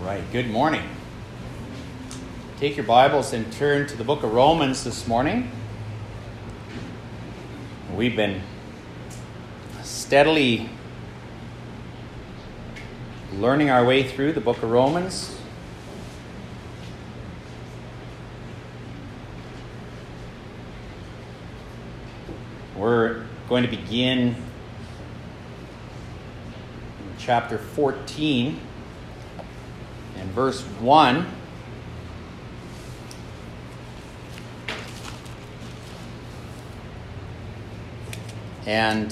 right, good morning. Take your Bibles and turn to the book of Romans this morning. We've been steadily learning our way through the book of Romans. We're going to begin in chapter 14 and verse 1. And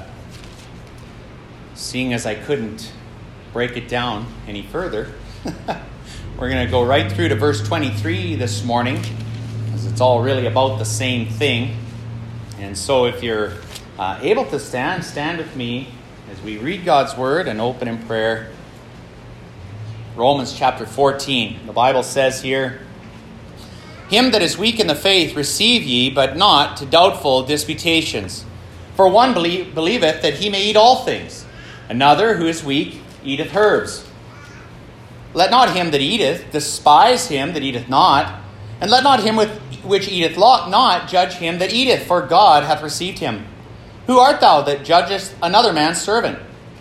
seeing as I couldn't break it down any further, we're going to go right through to verse 23 this morning, because it's all really about the same thing. And so if you're able to stand with me as we read God's word and open in prayer. Romans chapter 14. The Bible says here, "Him that is weak in the faith receive ye, but not to doubtful disputations. For one believeth that he may eat all things, another who is weak eateth herbs. Let not him that eateth despise him that eateth not, and let not him which eateth not judge him that eateth, for God hath received him. Who art thou that judgest another man's servant?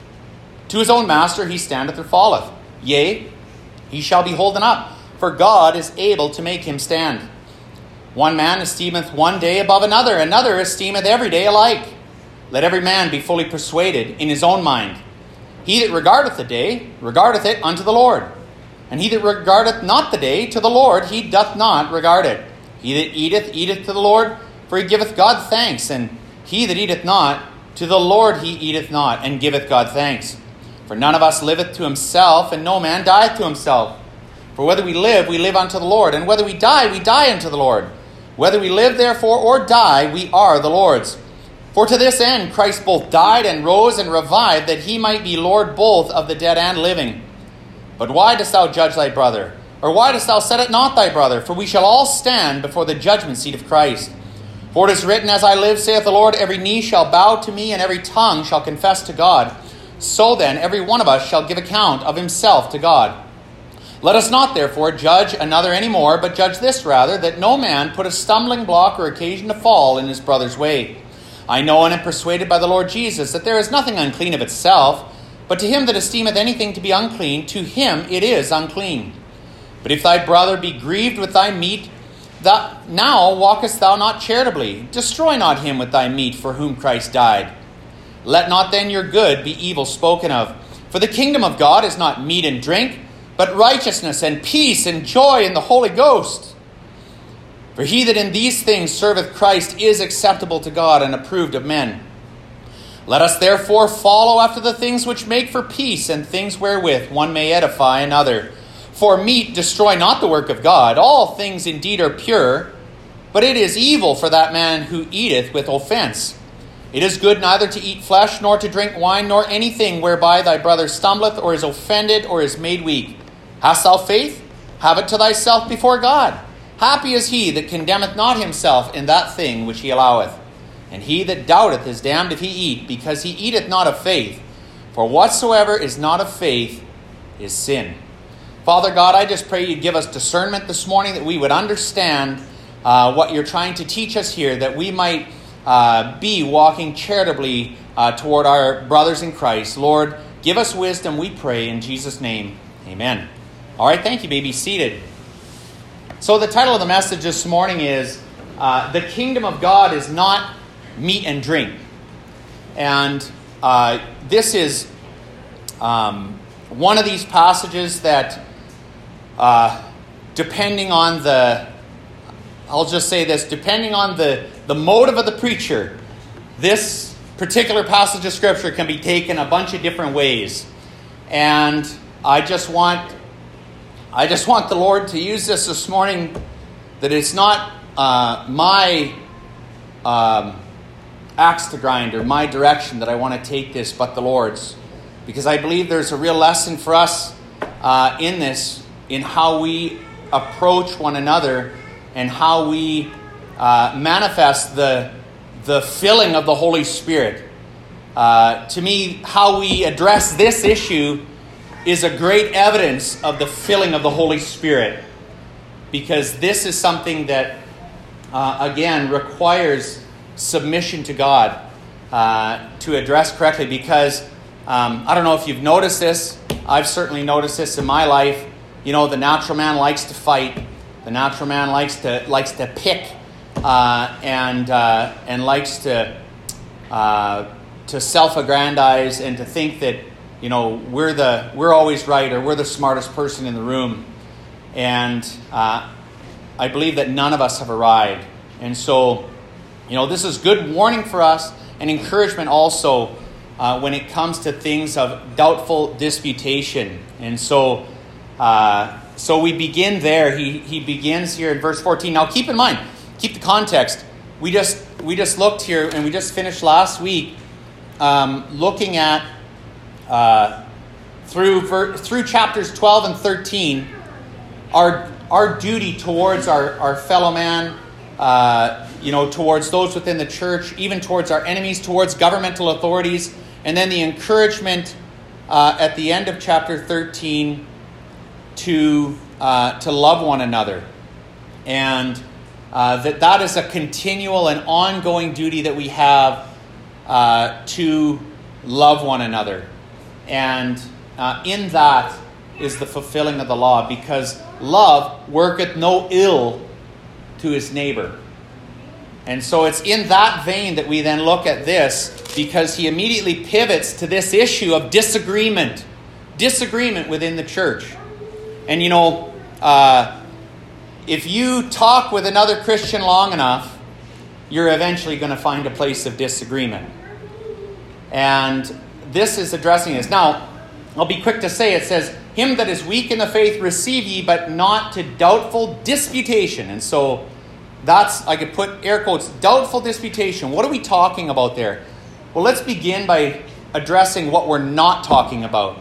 To his own master he standeth or falleth. Yea, he shall be holden up, for God is able to make him stand. One man esteemeth one day above another, another esteemeth every day alike. Let every man be fully persuaded in his own mind. He that regardeth the day, regardeth it unto the Lord. And he that regardeth not the day, to the Lord he doth not regard it. He that eateth, eateth to the Lord, for he giveth God thanks. And he that eateth not, to the Lord he eateth not, and giveth God thanks. For none of us liveth to himself, and no man dieth to himself. For whether we live unto the Lord, and whether we die unto the Lord. Whether we live therefore or die, we are the Lord's. For to this end Christ both died and rose and revived, that he might be Lord both of the dead and living. But why dost thou judge thy brother? Or why dost thou set at naught thy brother? For we shall all stand before the judgment seat of Christ. For it is written, As I live, saith the Lord, every knee shall bow to me, and every tongue shall confess to God. So then every one of us shall give account of himself to God. Let us not therefore judge another any more, but judge this rather, that no man put a stumbling block or occasion to fall in his brother's way. I know and am persuaded by the Lord Jesus that there is nothing unclean of itself, but to him that esteemeth anything to be unclean, to him it is unclean. But if thy brother be grieved with thy meat, now walkest thou not charitably. Destroy not him with thy meat, for whom Christ died. Let not then your good be evil spoken of. For the kingdom of God is not meat and drink, but righteousness and peace and joy in the Holy Ghost. For he that in these things serveth Christ is acceptable to God and approved of men. Let us therefore follow after the things which make for peace, and things wherewith one may edify another. For meat destroy not the work of God. All things indeed are pure, but it is evil for that man who eateth with offense. It is good neither to eat flesh, nor to drink wine, nor anything whereby thy brother stumbleth, or is offended, or is made weak. Hast thou faith? Have it to thyself before God. Happy is he that condemneth not himself in that thing which he alloweth. And he that doubteth is damned if he eat, because he eateth not of faith. For whatsoever is not of faith is sin." Father God, I just pray you'd give us discernment this morning, that we would understand what you're trying to teach us here, that we might be walking charitably toward our brothers in Christ. Lord, give us wisdom, we pray, in Jesus' name. Amen. All right, thank you. You may be seated. So the title of the message this morning is, The Kingdom of God is Not Meat and Drink. And this is one of these passages that, depending on the motive of the preacher, this particular passage of Scripture can be taken a bunch of different ways. And I just want the Lord to use this morning, that it's not my axe to grind or my direction that I want to take this, but the Lord's. Because I believe there's a real lesson for us in this, in how we approach one another and how we manifest the filling of the Holy Spirit. To me, how we address this issue is a great evidence of the filling of the Holy Spirit, because this is something that, again, requires submission to God to address correctly. Because I don't know if you've noticed this. I've certainly noticed this in my life. You know, the natural man likes to fight. The natural man likes to pick and likes to self-aggrandize and to think that, you know, we're always right, or we're the smartest person in the room. And I believe that none of us have arrived. And so, you know, this is good warning for us and encouragement also when it comes to things of doubtful disputation. And so we begin there. He begins here in verse 14. Now keep in mind, keep the context. We just looked here, and we just finished last week looking at through chapters 12 and 13 our duty towards our fellow man, towards those within the church, even towards our enemies, towards governmental authorities, and then the encouragement at the end of chapter 13 to love one another, and that is a continual and ongoing duty that we have to love one another. And in that is the fulfilling of the law, because love worketh no ill to his neighbor. And so it's in that vein that we then look at this, because he immediately pivots to this issue of disagreement within the church. And you know, if you talk with another Christian long enough, you're eventually going to find a place of disagreement. And this is addressing this. Now, I'll be quick to say, it says, him that is weak in the faith receive ye, but not to doubtful disputation. And so that's, I could put air quotes, doubtful disputation. What are we talking about there? Well, let's begin by addressing what we're not talking about.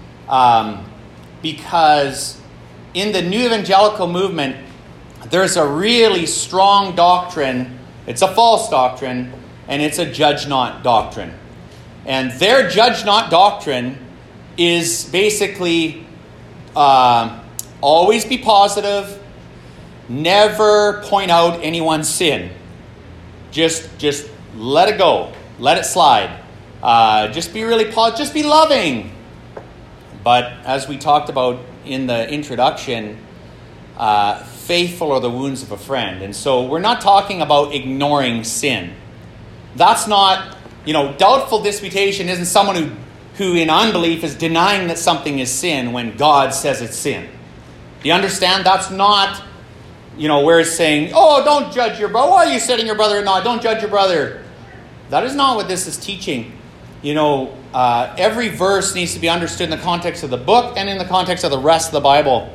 Because in the New Evangelical movement, there's a really strong doctrine. It's a false doctrine, and it's a judge not doctrine. And their judge not doctrine is basically always be positive, never point out anyone's sin. Just let it go. Let it slide. Just be really positive. Just be loving. But as we talked about in the introduction, faithful are the wounds of a friend. And so we're not talking about ignoring sin. That's not, doubtful disputation isn't someone who in unbelief is denying that something is sin when God says it's sin. Do you understand? That's not, where it's saying, oh, don't judge your brother. Why are you setting your brother-in-law? Don't judge your brother. That is not what this is teaching. Every verse needs to be understood in the context of the book and in the context of the rest of the Bible.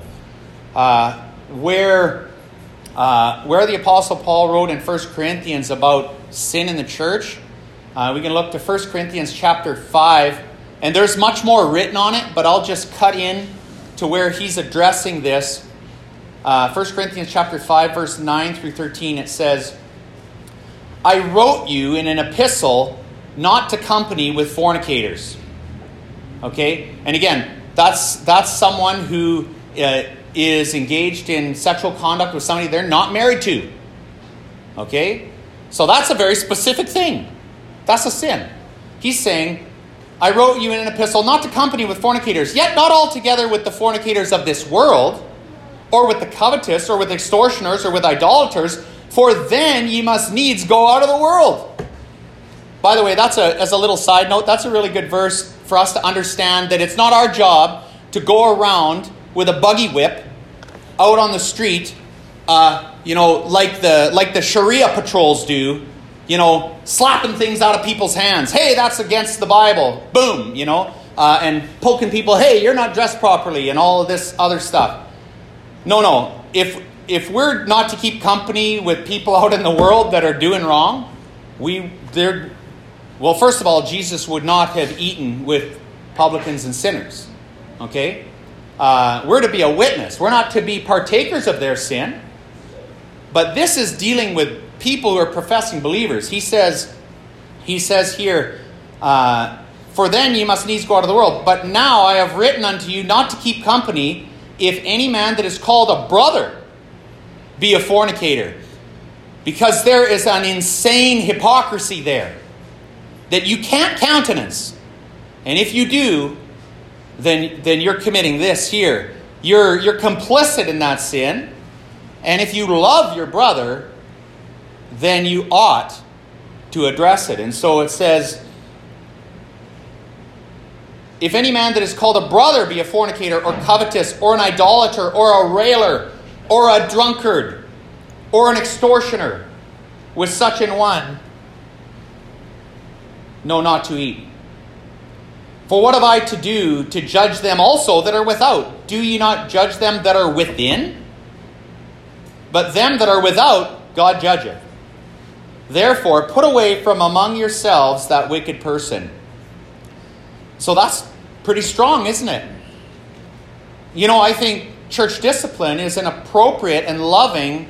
Where the Apostle Paul wrote in 1 Corinthians about sin in the church, we can look to 1 Corinthians chapter 5, and there's much more written on it, but I'll just cut in to where he's addressing this. 1 Corinthians chapter 5, verse 9 through 13, it says, I wrote you in an epistle not to company with fornicators. Okay? And again, that's someone who is engaged in sexual conduct with somebody they're not married to. Okay? So that's a very specific thing. That's a sin. He's saying, I wrote you in an epistle not to company with fornicators, yet not altogether with the fornicators of this world, or with the covetous, or with extortioners, or with idolaters, for then ye must needs go out of the world. By the way, as a little side note, that's a really good verse for us to understand that it's not our job to go around with a buggy whip out on the street, like the Sharia patrols do, slapping things out of people's hands. Hey, that's against the Bible. Boom, and poking people, hey, you're not dressed properly, and all of this other stuff. No. If we're not to keep company with people out in the world that are doing wrong, first of all, Jesus would not have eaten with publicans and sinners. Okay? We're to be a witness. We're not to be partakers of their sin. But this is dealing with people who are professing believers. He says here, for then ye must needs go out of the world. But now I have written unto you not to keep company, if any man that is called a brother be a fornicator. Because there is an insane hypocrisy there that you can't countenance. And if you do, then you're committing this here. You're complicit in that sin. And if you love your brother, then you ought to address it. And so it says, if any man that is called a brother be a fornicator, or covetous, or an idolater, or a railer, or a drunkard, or an extortioner, with such an one, no, not to eat. For what have I to do to judge them also that are without? Do ye not judge them that are within? But them that are without, God judgeth. Therefore, put away from among yourselves that wicked person. So that's pretty strong, isn't it? You know, I think church discipline is an appropriate and loving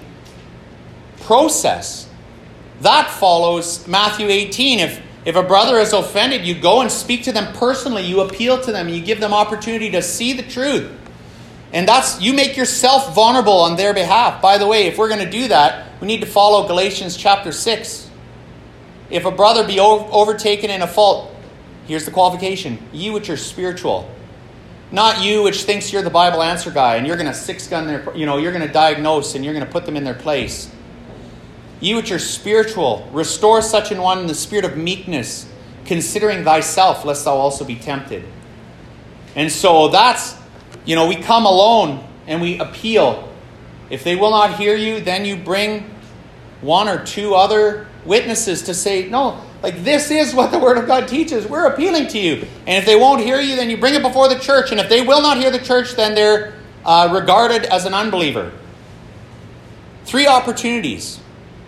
process. That follows Matthew 18. If a brother is offended, you go and speak to them personally. You appeal to them. You give them opportunity to see the truth. And you make yourself vulnerable on their behalf. By the way, if we're going to do that, we need to follow Galatians chapter 6. If a brother be overtaken in a fault, here's the qualification. You which are spiritual. Not you which thinks you're the Bible answer guy and you're going to six-gun their, you're going to diagnose and you're going to put them in their place. You which are spiritual, restore such an one in the spirit of meekness, considering thyself, lest thou also be tempted. And so that's, we come alone and we appeal. If they will not hear you, then you bring one or two other witnesses to say, no, like this is what the Word of God teaches. We're appealing to you. And if they won't hear you, then you bring it before the church. And if they will not hear the church, then they're regarded as an unbeliever. 3 opportunities.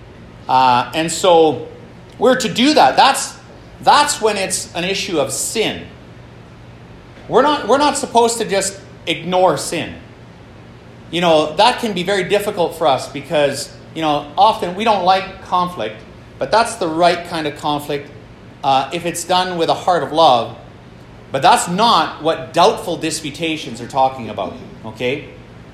And so we're to do that. That's when it's an issue of sin. We're not supposed to just ignore sin. That can be very difficult for us because, often we don't like conflict, but that's the right kind of conflict if it's done with a heart of love. But that's not what doubtful disputations are talking about, okay?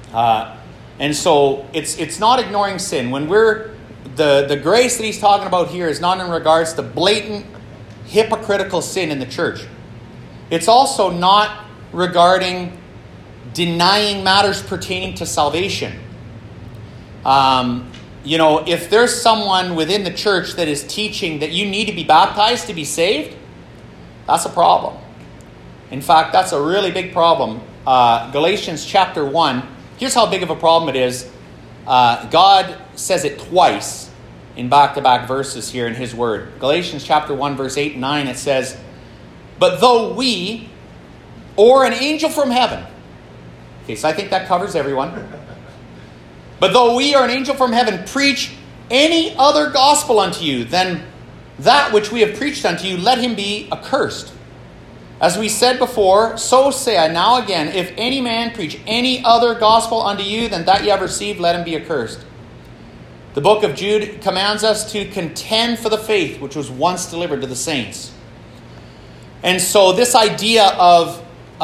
And so it's not ignoring sin. When the grace that he's talking about here is not in regards to blatant hypocritical sin in the church. It's also not regarding denying matters pertaining to salvation. If there's someone within the church that is teaching that you need to be baptized to be saved, that's a problem. In fact, that's a really big problem. Galatians chapter 1, here's how big of a problem it is. God says it twice in back-to-back verses here in his word. Galatians chapter 1, verse 8 and 9, it says, but though we, or an angel from heaven, okay, so I think that covers everyone. But though we or an angel from heaven preach any other gospel unto you than that which we have preached unto you, let him be accursed. As we said before, so say I now again, if any man preach any other gospel unto you than that ye have received, let him be accursed. The book of Jude commands us to contend for the faith which was once delivered to the saints. And so this idea of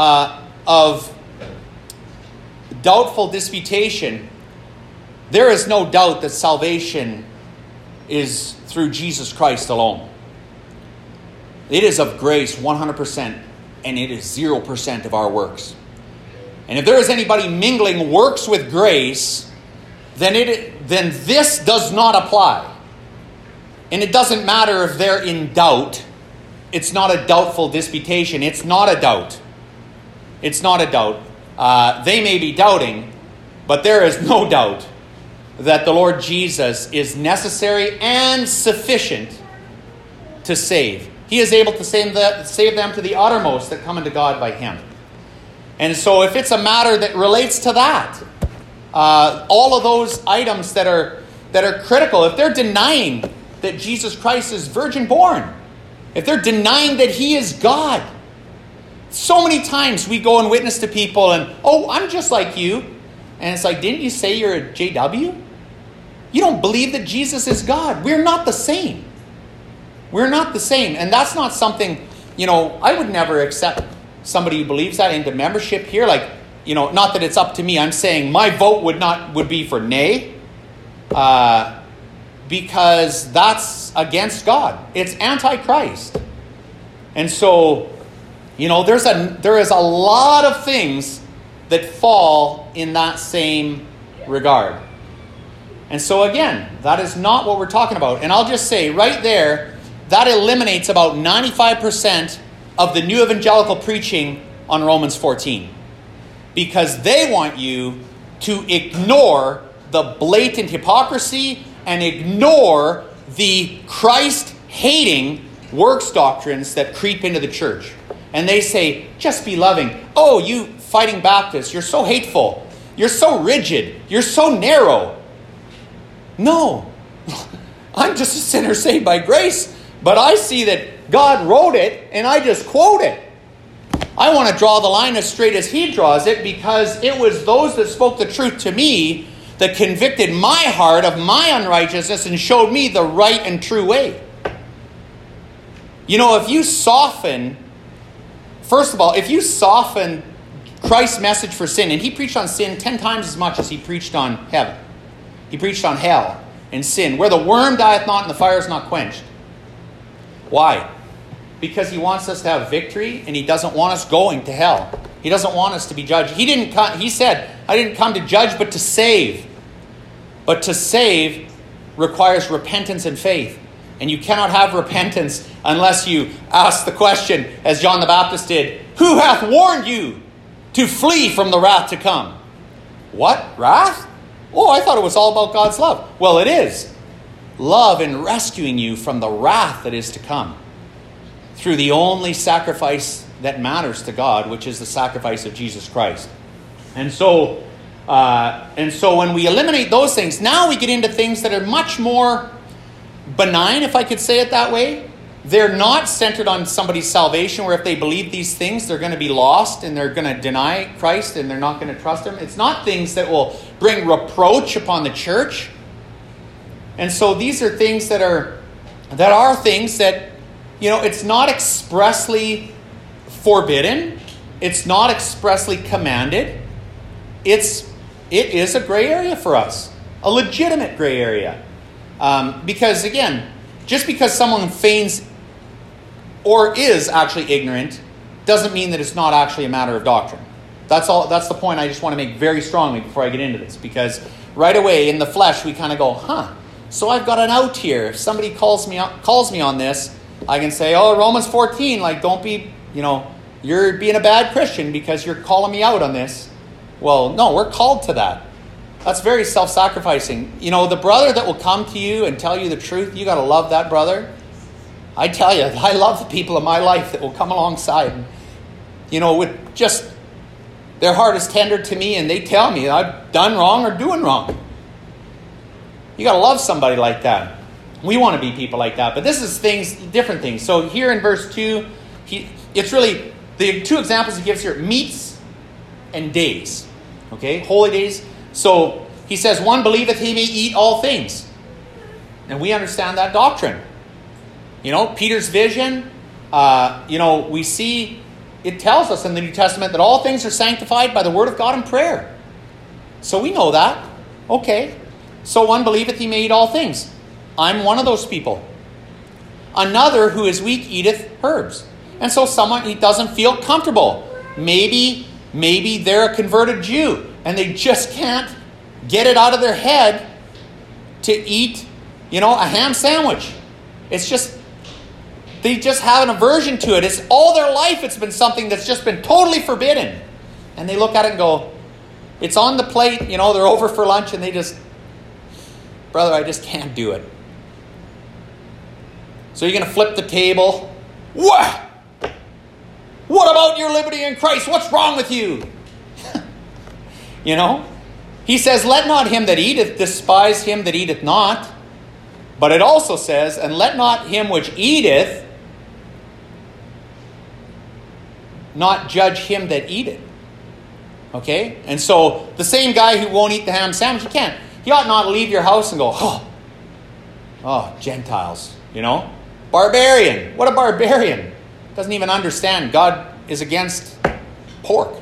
doubtful disputation, there is no doubt that salvation is through Jesus Christ alone. It is of grace 100%, and it is 0% of our works. And if there is anybody mingling works with grace, then this does not apply. And it doesn't matter if they're in doubt. It's not a doubtful disputation. It's not a doubt. It's not a doubt. They may be doubting, but there is no doubt that the Lord Jesus is necessary and sufficient to save. He is able to save them to the uttermost that come unto God by him. And so if it's a matter that relates to that, all of those items that are critical, if they're denying that Jesus Christ is virgin born, if they're denying that he is God, so many times we go and witness to people and, I'm just like you. And it's like, didn't you say you're a JW? You don't believe that Jesus is God. We're not the same. We're not the same. And that's not something I would never accept somebody who believes that into membership here. Like, not that it's up to me. I'm saying my vote would be for nay, because that's against God. It's anti-Christ. And so, there is a lot of things that fall in that same regard. And so again, that is not what we're talking about. And I'll just say right there, that eliminates about 95% of the new evangelical preaching on Romans 14. Because they want you to ignore the blatant hypocrisy and ignore the Christ-hating works doctrines that creep into the church. And they say, just be loving. Oh, you fighting Baptists, you're so hateful. You're so rigid. You're so narrow. No, I'm just a sinner saved by grace. But I see that God wrote it and I just quote it. I want to draw the line as straight as he draws it, because it was those that spoke the truth to me that convicted my heart of my unrighteousness and showed me the right and true way. If you soften, first of all, if you soften Christ's message for sin, and he preached on sin 10 times as much as he preached on heaven. He preached on hell and sin, where the worm dieth not and the fire is not quenched. Why? Because he wants us to have victory, and he doesn't want us going to hell. He doesn't want us to be judged. He said, I didn't come to judge, but to save. But to save requires repentance and faith. And you cannot have repentance unless you ask the question, as John the Baptist did, who hath warned you to flee from the wrath to come? What? Wrath? Oh, I thought it was all about God's love. Well, it is. Love in rescuing you from the wrath that is to come through the only sacrifice that matters to God, which is the sacrifice of Jesus Christ. And so when we eliminate those things, now we get into things that are much more benign, if I could say it that way. They're not centered on somebody's salvation, where if they believe these things, they're going to be lost and they're going to deny Christ and they're not going to trust him. It's not things that will bring reproach upon the church. And so these are things that are things that, it's not expressly forbidden. It's not expressly commanded. It is a gray area for us, a legitimate gray area. Because again, just because someone feigns or is actually ignorant doesn't mean that it's not actually a matter of doctrine. That's the point I just want to make very strongly before I get into this. Because right away in the flesh we kind of go, so I've got an out here. If somebody calls me on this, I can say, Romans 14, don't be, you're being a bad Christian because you're calling me out on this. Well, no, we're called to that. That's very self-sacrificing. The brother that will come to you and tell you the truth, you got to love that brother. I tell you, I love the people in my life that will come alongside and, with just their heart is tender to me and they tell me I've done wrong or doing wrong. You got to love somebody like that. We want to be people like that. But this is different things. So here in verse 2, it's really the two examples he gives here, meats and days. Okay, holy days. So he says, one believeth he may eat all things. And we understand that doctrine. Peter's vision, we see, it tells us in the New Testament that all things are sanctified by the word of God and prayer. So we know that. Okay. So one believeth he may eat all things. I'm one of those people. Another who is weak eateth herbs. And so someone, he doesn't feel comfortable. Maybe they're a converted Jew and they just can't get it out of their head to eat, a ham sandwich. It's just, they just have an aversion to it. It's all their life. It's been something that's just been totally forbidden. And they look at it and go, it's on the plate, they're over for lunch and they just, brother, I just can't do it. So you're going to flip the table. What? What about your liberty in Christ? What's wrong with you? He says, let not him that eateth despise him that eateth not. But it also says, and let not him which eateth not judge him that eateth. Okay? And so the same guy who won't eat the ham sandwich, he ought not leave your house and go, oh, Gentiles, Barbarian. What a barbarian. doesn't even understand God is against pork,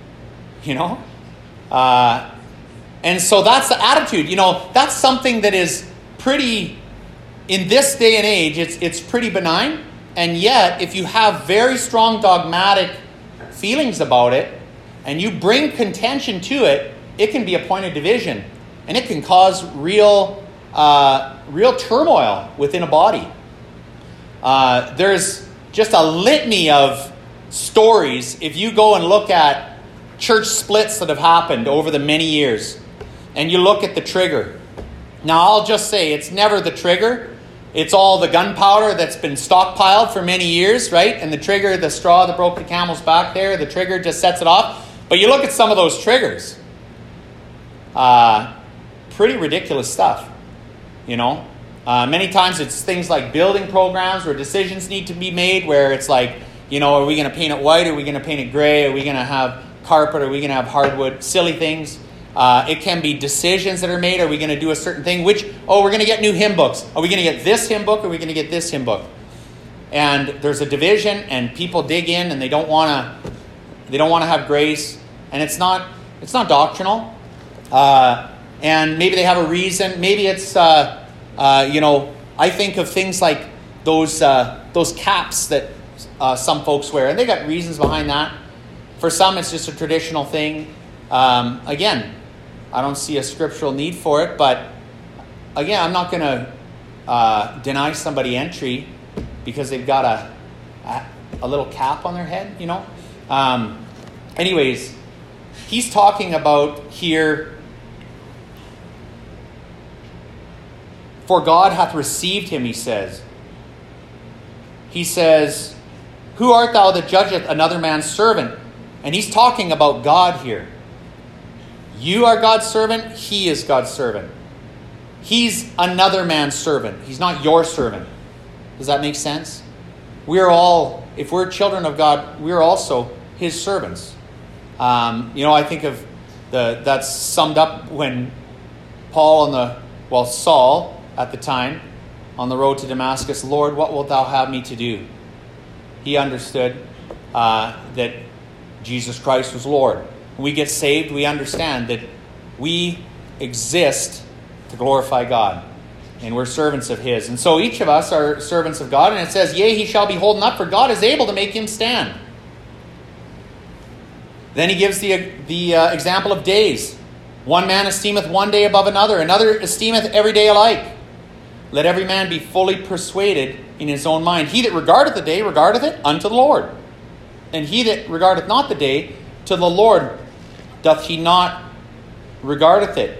and so that's the attitude. That's something that is pretty, in this day and age, it's pretty benign. And yet, if you have very strong dogmatic feelings about it, and you bring contention to it, it can be a point of division. And it can cause real turmoil within a body. There's just a litany of stories. If you go and look at church splits that have happened over the many years, and you look at the trigger. Now, I'll just say, it's never the trigger. It's all the gunpowder that's been stockpiled for many years, right? And the trigger, the straw that broke the camel's back there, the trigger just sets it off. But you look at some of those triggers. Pretty ridiculous stuff, Many times it's things like building programs where decisions need to be made, where it's like, are we going to paint it white? Are we going to paint it gray? Are we going to have carpet? Are we going to have hardwood? Silly things. It can be decisions that are made. Are we going to do a certain thing? We're going to get new hymn books. Are we going to get this hymn book? Or are we going to get this hymn book? And there's a division, and people dig in, and they don't want to have grace, and it's not doctrinal. And maybe they have a reason. Maybe it's I think of things like those caps that some folks wear, and they got reasons behind that. For some, it's just a traditional thing. Again, I don't see a scriptural need for it, but again, I'm not going to deny somebody entry because they've got a little cap on their head, Anyways, he's talking about here, for God hath received him, he says. He says, who art thou that judgeth another man's servant? And he's talking about God here. You are God's servant. He is God's servant. He's another man's servant. He's not your servant. Does that make sense? We're all, if we're children of God, we're also his servants. I think of that's summed up when Saul at the time on the road to Damascus, Lord, what wilt thou have me to do? He understood that Jesus Christ was Lord. When we get saved, we understand that we exist to glorify God. And we're servants of his. And so each of us are servants of God. And it says, yea, he shall be holden up, for God is able to make him stand. Then he gives the example of days. One man esteemeth one day above another. Another esteemeth every day alike. Let every man be fully persuaded in his own mind. He that regardeth the day, regardeth it unto the Lord. And he that regardeth not the day, to the Lord doth he not regardeth it.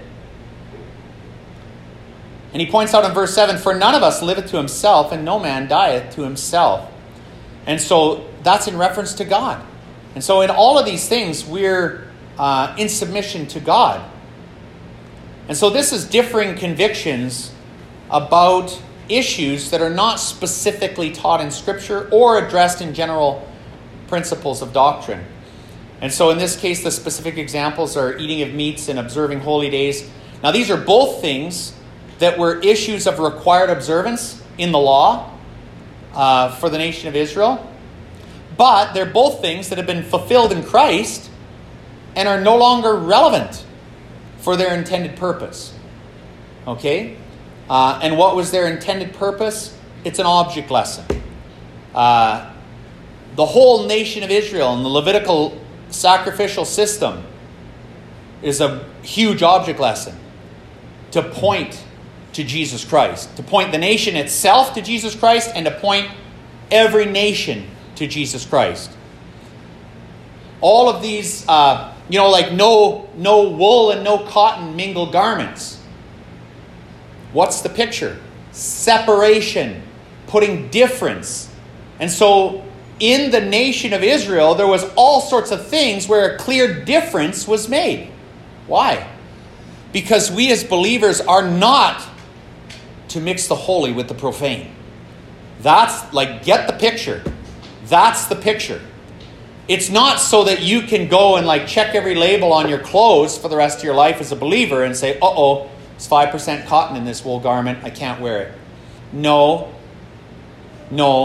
And he points out in verse 7, for none of us liveth to himself, and no man dieth to himself. And so that's in reference to God. And so in all of these things, we're in submission to God. And so this is differing convictions about issues that are not specifically taught in Scripture or addressed in general principles of doctrine. And so in this case, the specific examples are eating of meats and observing holy days. Now these are both things that were issues of required observance in the law for the nation of Israel. But they're both things that have been fulfilled in Christ and are no longer relevant for their intended purpose. Okay? And what was their intended purpose? It's an object lesson. The whole nation of Israel and the Levitical sacrificial system is a huge object lesson to point to Jesus Christ, to point the nation itself to Jesus Christ, and to point every nation to Jesus Christ. All of these, like no wool and no cotton mingled garments. What's the picture? Separation, putting difference. And so in the nation of Israel, there was all sorts of things where a clear difference was made. Why? Because we as believers are not to mix the holy with the profane. That's get the picture. That's the picture. It's not so that you can go and check every label on your clothes for the rest of your life as a believer and say, uh-oh, it's 5% cotton in this wool garment, I can't wear it. No.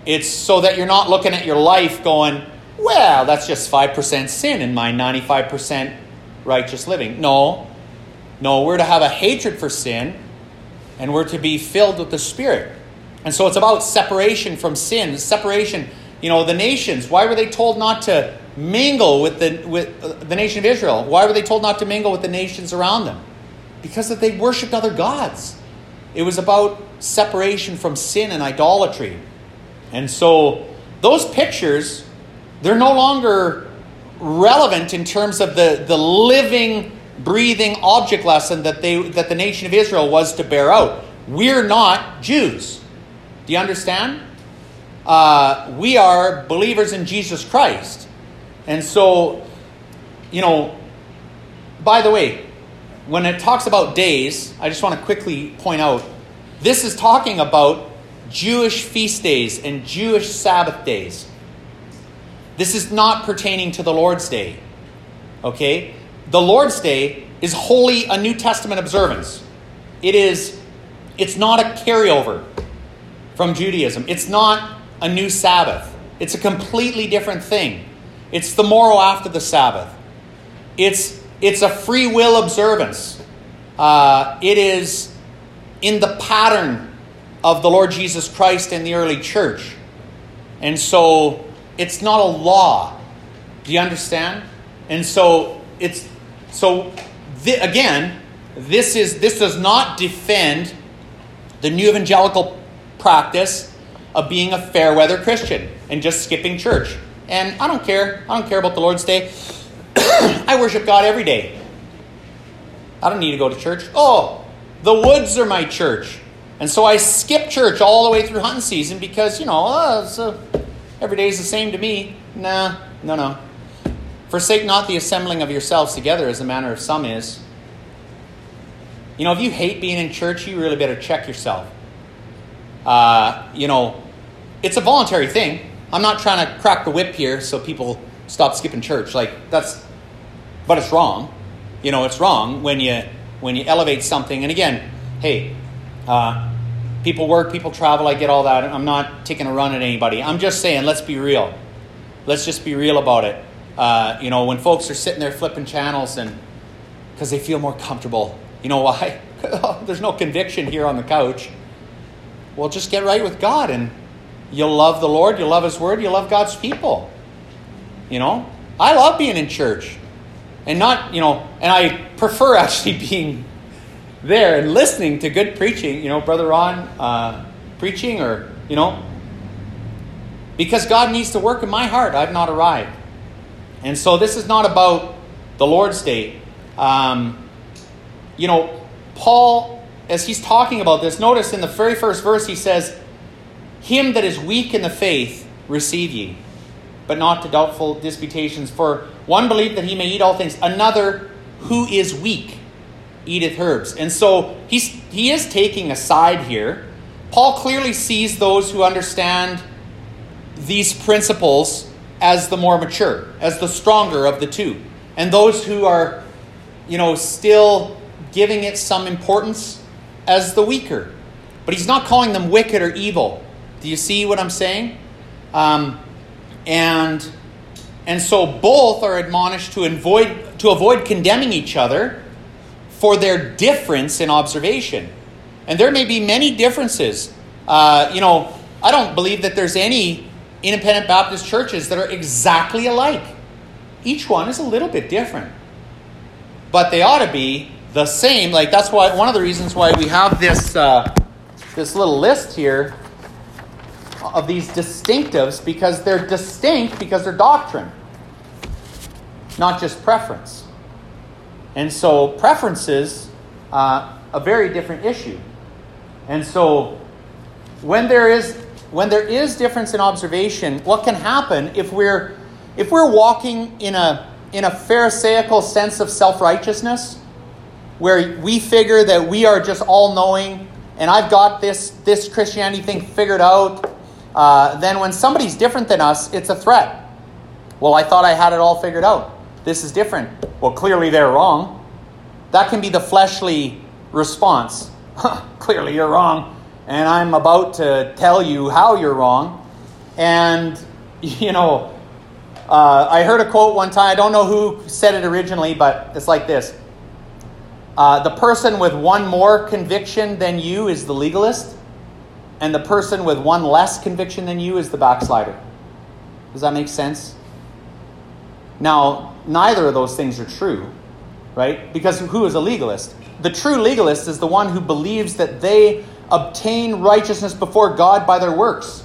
It's so that you're not looking at your life going, well, that's just 5% sin in my 95% righteous living. No, we're to have a hatred for sin, and we're to be filled with the Spirit. And so it's about separation from sin, separation. The nations, why were they told not to mingle with the nation of Israel? Why were they told not to mingle with the nations around them? Because that they worshipped other gods. It was about separation from sin and idolatry. And so those pictures, they're no longer relevant in terms of the living, breathing object lesson that the nation of Israel was to bear out. We're not Jews. Do you understand? We are believers in Jesus Christ. And so, by the way, when it talks about days, I just want to quickly point out, this is talking about Jewish feast days and Jewish Sabbath days. This is not pertaining to the Lord's Day. Okay? The Lord's Day is wholly a New Testament observance. It's not a carryover from Judaism. It's not a new Sabbath. It's a completely different thing. It's the morrow after the Sabbath. It's a free will observance. It is in the pattern of the Lord Jesus Christ and the early church. And so it's not a law. Do you understand? And so this does not defend the new evangelical practice of being a fair weather Christian and just skipping church. And I don't care. I don't care about the Lord's Day. I worship God every day. I don't need to go to church. Oh, the woods are my church. And so I skip church all the way through hunting season because, every day is the same to me. No. Forsake not the assembling of yourselves together as the manner of some is. If you hate being in church, you really better check yourself. It's a voluntary thing. I'm not trying to crack the whip here so people stop skipping church. But it's wrong. It's wrong when you elevate something. And again, hey, people work, people travel. I get all that. I'm not taking a run at anybody. I'm just saying, let's be real. Let's just be real about it. When folks are sitting there flipping channels and because they feel more comfortable. You know why? There's no conviction here on the couch. Well, just get right with God and you'll love the Lord, you'll love His Word, you'll love God's people. I love being in church. And and I prefer actually being there and listening to good preaching, Brother Ron preaching because God needs to work in my heart. I've not arrived. And so this is not about the Lord's Day. Paul, as he's talking about this, notice in the very first verse he says, "Him that is weak in the faith receive ye, but not to doubtful disputations. For one believed that he may eat all things, another who is weak eateth herbs." And so he is taking a side here. Paul clearly sees those who understand these principles as the more mature, as the stronger of the two. And those who are, still giving it some importance as the weaker. But he's not calling them wicked or evil. Do you see what I'm saying? And so both are admonished to avoid condemning each other for their difference in observation. And there may be many differences. I don't believe that there's any independent Baptist churches that are exactly alike. Each one is a little bit different. But they ought to be the same. That's why one of the reasons why we have this little list here of these distinctives, because they're distinct because they're doctrine, not just preference. And so preference is a very different issue. And so when there is difference in observation, what can happen if we're walking in a Pharisaical sense of self-righteousness, where we figure that we are just all-knowing and I've got this Christianity thing figured out, then when somebody's different than us, it's a threat. Well, I thought I had it all figured out. This is different. Well, clearly they're wrong. That can be the fleshly response. Clearly you're wrong, and I'm about to tell you how you're wrong. And, I heard a quote one time. I don't know who said it originally, but it's like this. The person with one more conviction than you is the legalist, and the person with one less conviction than you is the backslider. Does that make sense? Now, neither of those things are true, right? Because who is a legalist? The true legalist is the one who believes that they obtain righteousness before God by their works.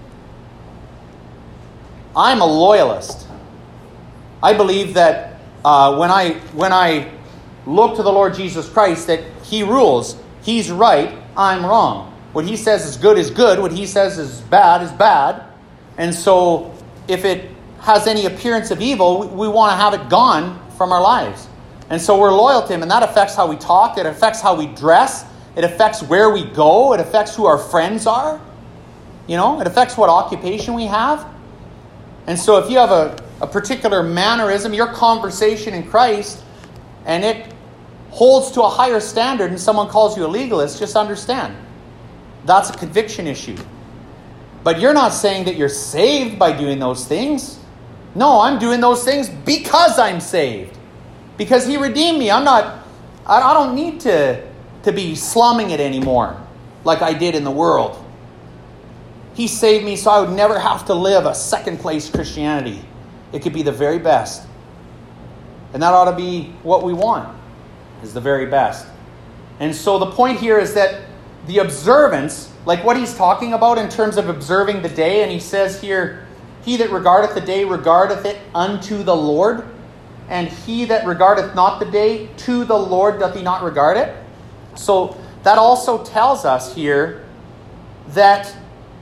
I'm a loyalist. I believe that when I look to the Lord Jesus Christ, that He rules. He's right, I'm wrong. What He says is good. What He says is bad. And so if it has any appearance of evil, we want to have it gone from our lives. And so we're loyal to Him, and that affects how we talk. It affects how we dress. It affects where we go. It affects who our friends are. It affects what occupation we have. And so if you have a particular mannerism, your conversation in Christ, and it holds to a higher standard and someone calls you a legalist, just understand. That's a conviction issue. But you're not saying that you're saved by doing those things. No, I'm doing those things because I'm saved. Because He redeemed me. I don't need to be slumming it anymore like I did in the world. He saved me so I would never have to live a second-place Christianity. It could be the very best. And that ought to be what we want, is the very best. And so the point here is that the observance, like what he's talking about in terms of observing the day, and he says here, he that regardeth the day regardeth it unto the Lord, and he that regardeth not the day to the Lord doth he not regard it. So that also tells us here that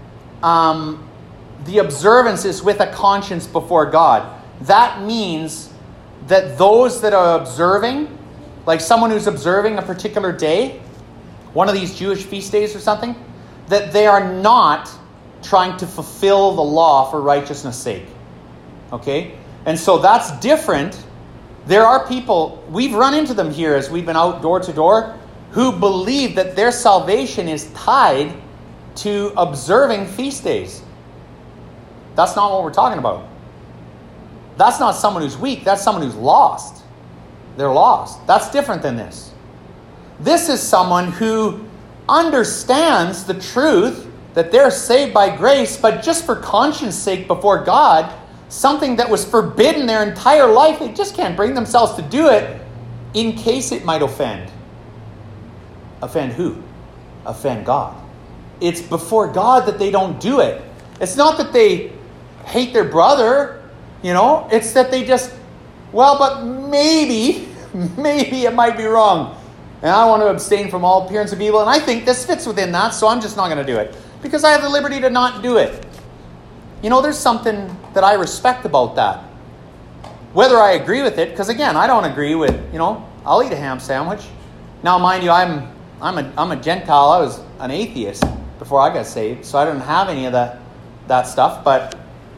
the observance is with a conscience before God. That means that those that are observing, like someone who's observing a particular day, one of these Jewish feast days or something, that they are not trying to fulfill the law for righteousness' sake. Okay? And so that's different. There are people, we've run into them here as we've been out door to door, who believe that their salvation is tied to observing feast days. That's not what we're talking about. That's not someone who's weak. That's someone who's lost. They're lost. That's different than this. This is someone who understands the truth that they're saved by grace, but just for conscience sake before God, something that was forbidden their entire life, they just can't bring themselves to do it in case it might offend. Offend who? Offend God. It's before God that they don't do it. It's not that they hate their brother, it's that they just, but maybe it might be wrong. And I want to abstain from all appearance of evil. And I think this fits within that, so I'm just not going to do it. Because I have the liberty to not do it. There's something that I respect about that. Whether I agree with it, because again, I don't agree with, I'll eat a ham sandwich. Now, mind you, I'm a Gentile. I was an atheist before I got saved, so I didn't have any of that stuff. But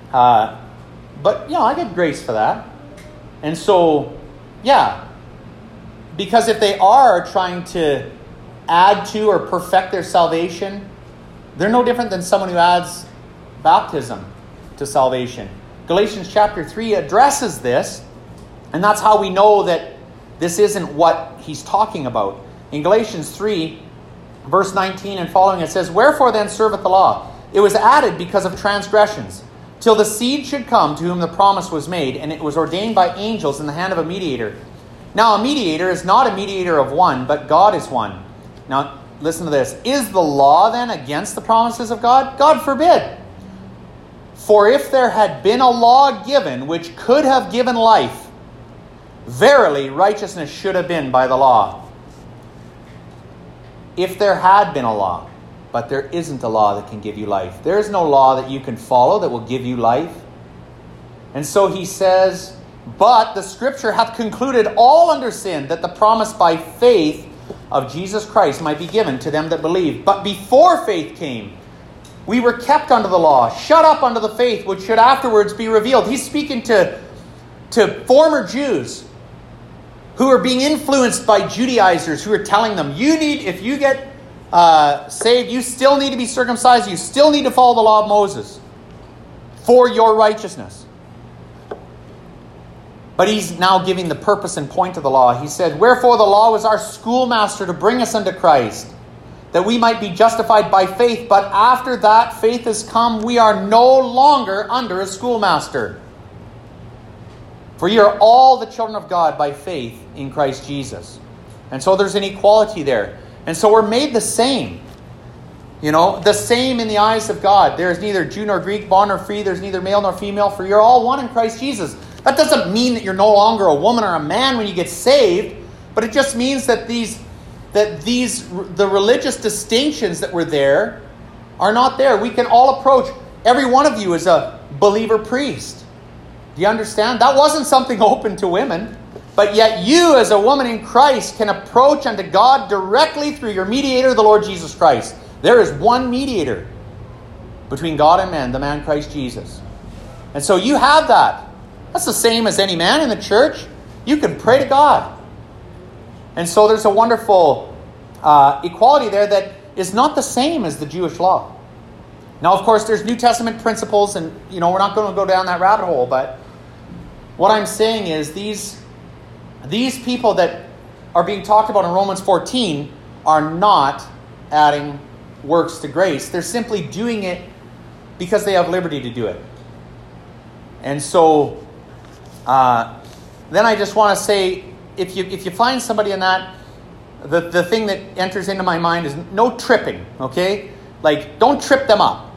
I get grace for that. And so, because if they are trying to add to or perfect their salvation, they're no different than someone who adds baptism to salvation. Galatians chapter 3 addresses this, and that's how we know that this isn't what he's talking about. In Galatians 3, verse 19 and following, it says, "Wherefore then serveth the law? It was added because of transgressions, till the seed should come to whom the promise was made, and it was ordained by angels in the hand of a mediator. Now a mediator is not a mediator of one, but God is one." Now listen to this. "Is the law then against the promises of God? God forbid. For if there had been a law given which could have given life, verily righteousness should have been by the law." If there had been a law, but there isn't a law that can give you life. There is no law that you can follow that will give you life. And so he says, "But the scripture hath concluded all under sin, that the promise by faith of Jesus Christ might be given to them that believe. But before faith came, we were kept under the law, shut up under the faith which should afterwards be revealed." He's speaking to former Jews who are being influenced by Judaizers who are telling them, if you get saved, you still need to be circumcised, you still need to follow the law of Moses. for your righteousness. But he's now giving the purpose and point of the law. He said, wherefore the law was our schoolmaster to bring us unto Christ, that we might be justified by faith. But after that faith has come, we are no longer under a schoolmaster. For ye are all the children of God by faith in Christ Jesus. And so there's an equality there. And so we're made the same. You know, the same in the eyes of God. There is neither Jew nor Greek, bond nor free. There's neither male nor female, for you're all one in Christ Jesus. That doesn't mean that you're no longer a woman or a man when you get saved, but it just means that the religious distinctions that were there are not there. We can all approach. Every one of you is a believer priest. Do you understand? That wasn't something open to women. But yet you, as a woman in Christ, can approach unto God directly through your mediator, the Lord Jesus Christ. There is one mediator between God and man, the man Christ Jesus. And so you have that. That's the same as any man in the church. You can pray to God. And so there's a wonderful equality there that is not the same as the Jewish law. Now, of course, there's New Testament principles, and we're not going to go down that rabbit hole, but what I'm saying is these people that are being talked about in Romans 14 are not adding works to grace. They're simply doing it because they have liberty to do it. And so then I just want to say, if you find somebody in that, the thing that enters into my mind is no tripping, okay? Like, don't trip them up.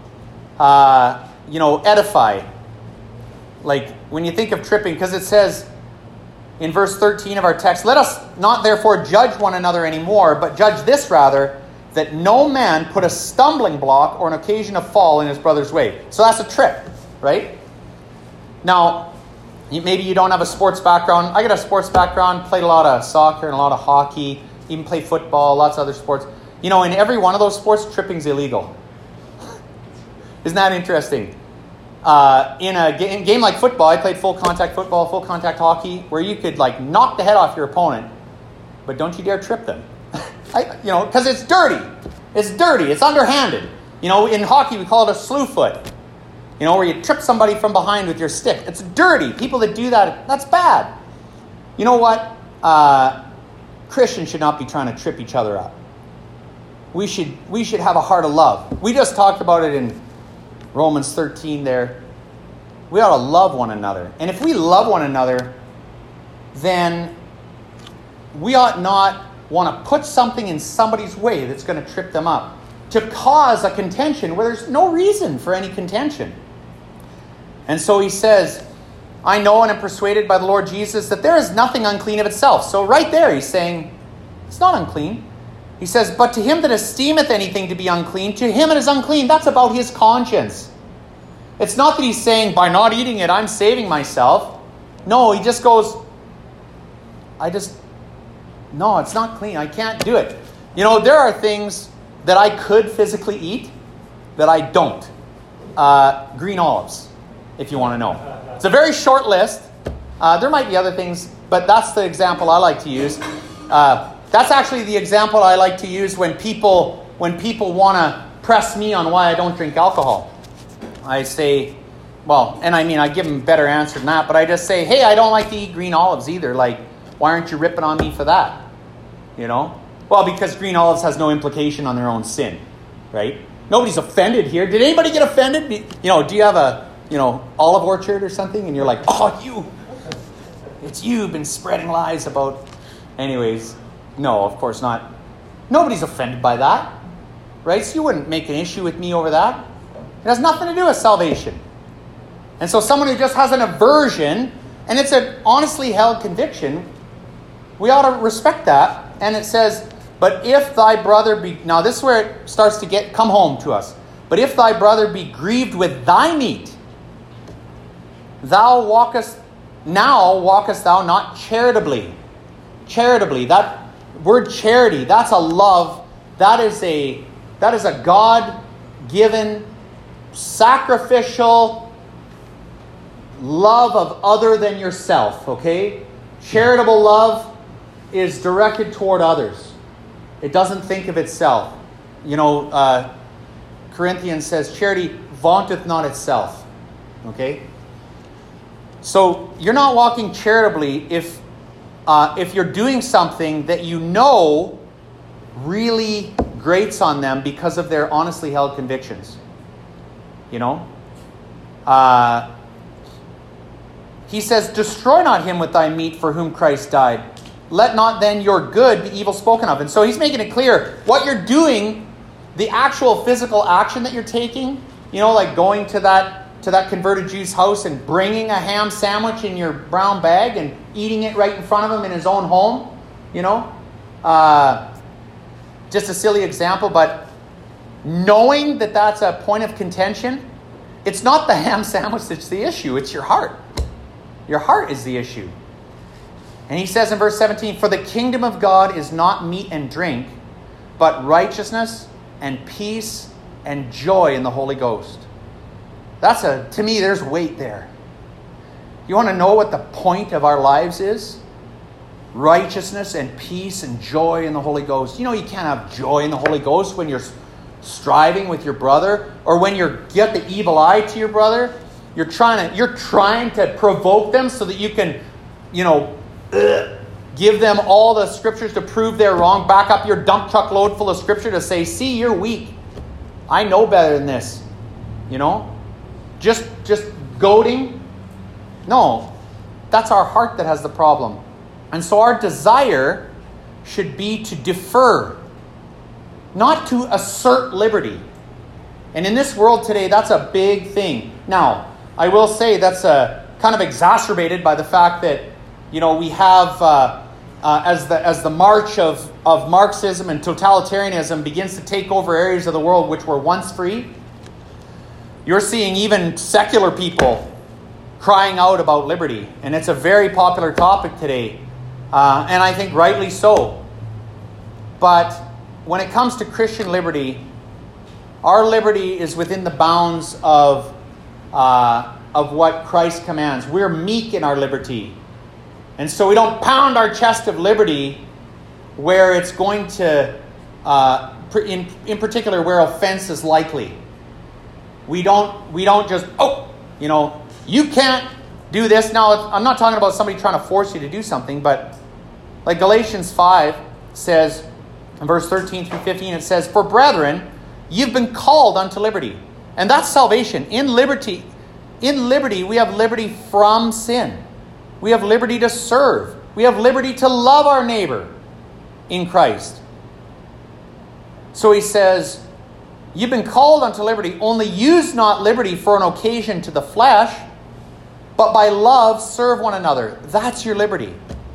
Edify. Like, when you think of tripping, because it says in verse 13 of our text, let us not therefore judge one another anymore, but judge this rather, that no man put a stumbling block or an occasion of fall in his brother's way. So that's a trip, right? Now, maybe you don't have a sports background. I got a sports background, played a lot of soccer and a lot of hockey, even played football, lots of other sports. In every one of those sports, tripping's illegal. Isn't that interesting? In a game like football, I played full contact football, full contact hockey, where you could knock the head off your opponent, but don't you dare trip them. Because it's dirty. It's dirty. It's underhanded. In hockey, we call it a slew foot. Where you trip somebody from behind with your stick. It's dirty. People that do that, that's bad. You know what? Christians should not be trying to trip each other up. We should have a heart of love. We just talked about it in Romans 13 there. We ought to love one another. And if we love one another, then we ought not want to put something in somebody's way that's going to trip them up, to cause a contention where there's no reason for any contention. And so he says, I know and am persuaded by the Lord Jesus that there is nothing unclean of itself. So right there he's saying, it's not unclean. He says, but to him that esteemeth anything to be unclean, to him it is unclean. That's about his conscience. It's not that he's saying, by not eating it, I'm saving myself. No, he just goes, no, it's not clean. I can't do it. There are things that I could physically eat that I don't. Green olives, if you want to know. It's a very short list. There might be other things, but that's the example I like to use. That's actually the example I like to use when people want to press me on why I don't drink alcohol. I say, I give them a better answer than that, but I just say, hey, I don't like to eat green olives either. Like, why aren't you ripping on me for that? Well, because green olives has no implication on their own sin, right? Nobody's offended here. Did anybody get offended? Do you have a, olive orchard or something? And you're like, it's you've been spreading lies about. Anyways, no, of course not. Nobody's offended by that, right? So you wouldn't make an issue with me over that. It has nothing to do with salvation. And so someone who just has an aversion, and it's an honestly held conviction, we ought to respect that. And it says, but if thy brother be... Now this is where it starts to come home to us. But if thy brother be grieved with thy meat, walkest thou not charitably. Charitably, that word charity, that's a love. That is a God-given, sacrificial love of other than yourself, okay? Charitable love is directed toward others. It doesn't think of itself. Corinthians says, charity vaunteth not itself. Okay? So you're not walking charitably if you're doing something that you know really grates on them because of their honestly held convictions. You know? He says, destroy not him with thy meat for whom Christ died. Let not then your good be evil spoken of. And so he's making it clear, what you're doing, the actual physical action that you're taking, you know, like going to that converted Jew's house and bringing a ham sandwich in your brown bag and eating it right in front of him in his own home, you know. Just a silly example, but knowing that that's a point of contention, it's not the ham sandwich that's the issue, it's your heart. Your heart is the issue. And he says in verse 17, for the kingdom of God is not meat and drink, but righteousness and peace and joy in the Holy Ghost. To me, there's weight there. You want to know what the point of our lives is? Righteousness and peace and joy in the Holy Ghost. You know, you can't have joy in the Holy Ghost when you're striving with your brother, or when you get the evil eye to your brother. You're trying to provoke them so that you can, you know, give them all the scriptures to prove they're wrong. Back up your dump truck load full of scripture to say, see, you're weak. I know better than this. You know? Just goading? No. That's our heart that has the problem. And so our desire should be to defer, not to assert liberty. And in this world today, that's a big thing. Now, I will say that's kind of exacerbated by the fact that, you know, we have, as the march of Marxism and totalitarianism begins to take over areas of the world which were once free, you're seeing even secular people crying out about liberty. And it's a very popular topic today, and I think rightly so. But when it comes to Christian liberty, our liberty is within the bounds of what Christ commands. We're meek in our liberty. And so we don't pound our chest of liberty where it's going to, in particular, where offense is likely. We don't just, you can't do this. Now, I'm not talking about somebody trying to force you to do something, but like Galatians 5 says, in verse 13 through 15, it says, for brethren, you've been called unto liberty. And that's salvation. In liberty, we have liberty from sin. We have liberty to serve. We have liberty to love our neighbor in Christ. So he says, you've been called unto liberty, only use not liberty for an occasion to the flesh, but by love serve one another. That's your liberty.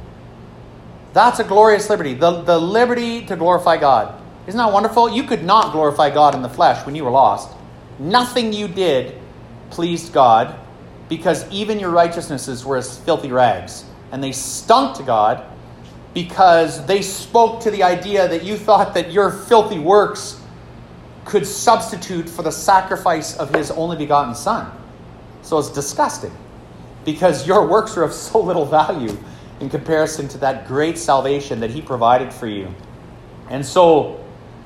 That's a glorious liberty. The liberty to glorify God. Isn't that wonderful? You could not glorify God in the flesh when you were lost. Nothing you did pleased God, because even your righteousnesses were as filthy rags. And they stunk to God because they spoke to the idea that you thought that your filthy works could substitute for the sacrifice of his only begotten Son. So it's disgusting, because your works are of so little value in comparison to that great salvation that he provided for you. And so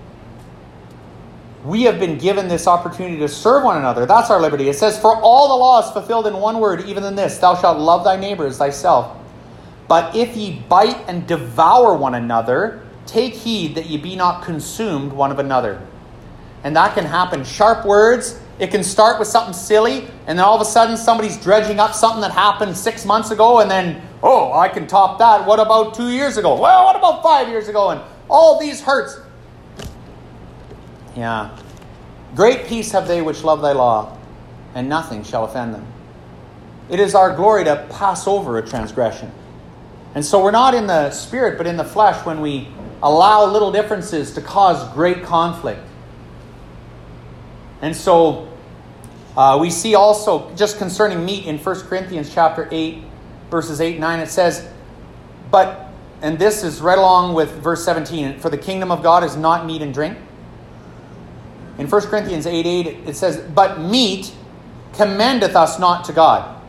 we have been given this opportunity to serve one another. That's our liberty. It says, for all the law is fulfilled in one word, even in this, thou shalt love thy neighbor as thyself. But if ye bite and devour one another, take heed that ye be not consumed one of another. And that can happen. Sharp words. It can start with something silly, and then all of a sudden somebody's dredging up something that happened 6 months ago, and then, I can top that. What about 2 years ago? Well, what about 5 years ago? And all these hurts. Yeah. Great peace have they which love thy law, and nothing shall offend them. It is our glory to pass over a transgression. And so we're not in the spirit, but in the flesh when we allow little differences to cause great conflict. And so we see also, just concerning meat in 1 Corinthians chapter 8, verses 8 and 9, it says, and this is right along with verse 17, for the kingdom of God is not meat and drink. In 1 Corinthians 8:8, it says, but meat commendeth us not to God.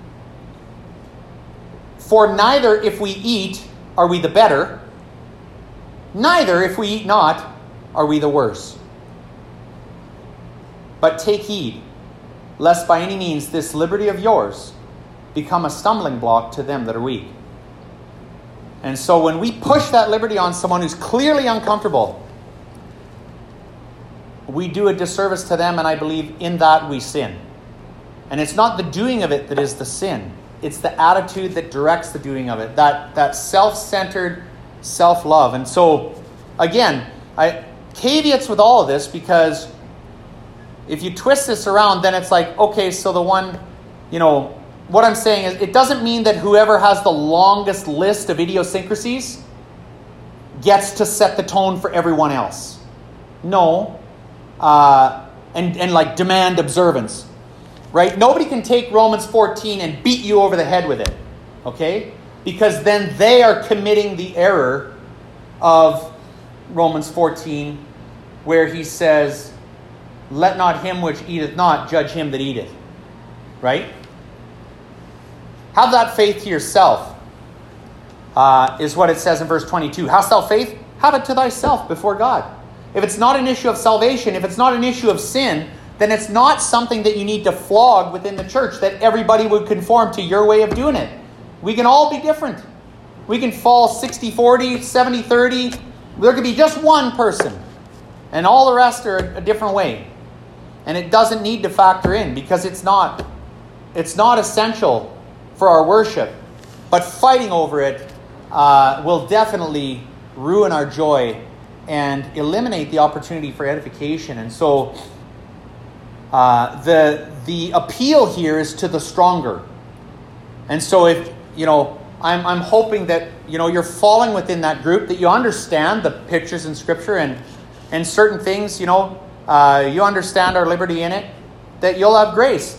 For neither if we eat are we the better, neither if we eat not are we the worse. But take heed, lest by any means this liberty of yours become a stumbling block to them that are weak. And so when we push that liberty on someone who's clearly uncomfortable, we do a disservice to them, and I believe in that we sin. And it's not the doing of it that is the sin. It's the attitude that directs the doing of it, that self-centered self-love. And so, again, I caveats with all of this, because if you twist this around, then it's like, okay, so the one, what I'm saying is, it doesn't mean that whoever has the longest list of idiosyncrasies gets to set the tone for everyone else. No. And like demand observance. Right? Nobody can take Romans 14 and beat you over the head with it. Okay? Because then they are committing the error of Romans 14, where he says, let not him which eateth not judge him that eateth. Right? Have that faith to yourself, is what it says in verse 22. Hast thou faith? Have it to thyself before God. If it's not an issue of salvation, if it's not an issue of sin, then it's not something that you need to flog within the church, that everybody would conform to your way of doing it. We can all be different. We can fall 60-40, 70-30. There could be just one person, and all the rest are a different way. And it doesn't need to factor in, because it's not essential for our worship. But fighting over it will definitely ruin our joy and eliminate the opportunity for edification. And so the appeal here is to the stronger. And so if, I'm hoping that, you're falling within that group, that you understand the pictures in Scripture and certain things, you understand our liberty in it, that you'll have grace.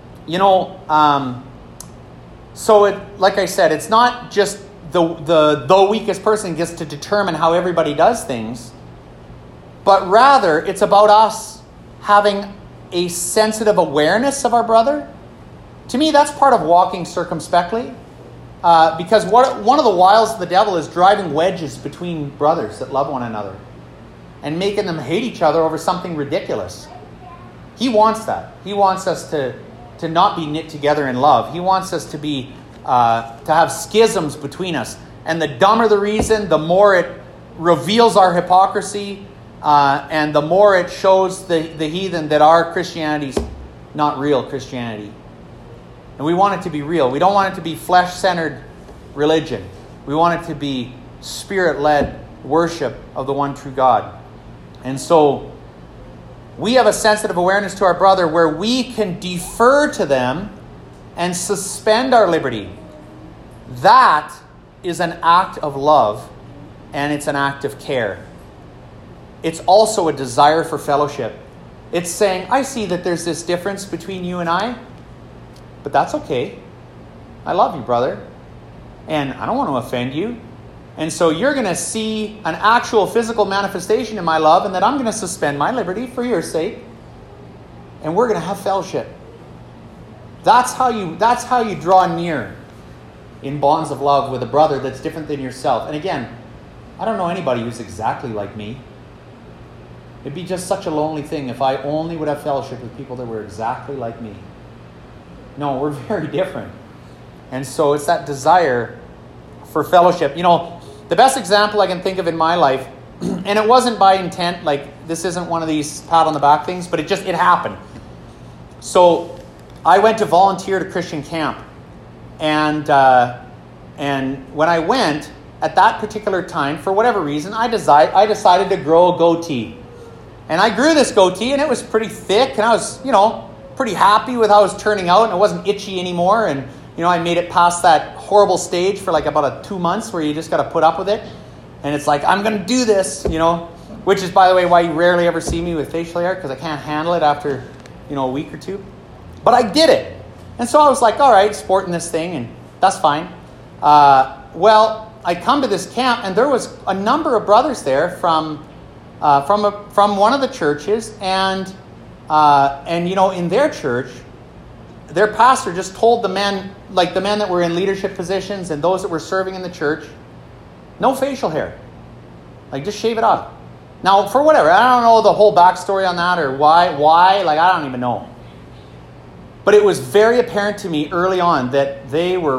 So like I said, it's not just the weakest person gets to determine how everybody does things, but rather it's about us having a sensitive awareness of our brother. To me, that's part of walking circumspectly, because one of the wiles of the devil is driving wedges between brothers that love one another and making them hate each other over something ridiculous. He wants that. He wants us to not be knit together in love. He wants us to be to have schisms between us. And the dumber the reason, the more it reveals our hypocrisy, and the more it shows the heathen that our Christianity's not real Christianity. And we want it to be real. We don't want it to be flesh-centered religion. We want it to be spirit-led worship of the one true God. And so we have a sensitive awareness to our brother where we can defer to them and suspend our liberty. That is an act of love, and it's an act of care. It's also a desire for fellowship. It's saying, I see that there's this difference between you and I, but that's okay. I love you, brother, and I don't want to offend you. And so you're going to see an actual physical manifestation in my love, and that I'm going to suspend my liberty for your sake, and we're going to have fellowship. That's how you draw near in bonds of love with a brother that's different than yourself. And again, I don't know anybody who's exactly like me. It'd be just such a lonely thing if I only would have fellowship with people that were exactly like me. No, we're very different. And so it's that desire for fellowship. The best example I can think of in my life, and it wasn't by intent, like this isn't one of these pat on the back things, but it happened. So I went to volunteer to Christian camp. And when I went, at that particular time, for whatever reason, I decided to grow a goatee. And I grew this goatee, and it was pretty thick, and I was, pretty happy with how it was turning out, and it wasn't itchy anymore. And, I made it past that horrible stage for like about 2 months where you just got to put up with it. And it's like, I'm going to do this, which is, by the way, why you rarely ever see me with facial hair, because I can't handle it after, a week or two. But I did it. And so I was like, all right, sporting this thing, and that's fine. Well, I come to this camp, and there was a number of brothers there from one of the churches, and in their church, their pastor just told the men that were in leadership positions and those that were serving in the church, no facial hair, just shave it off. Now, for whatever, I don't know the whole backstory on that or why, I don't even know. But it was very apparent to me early on that they were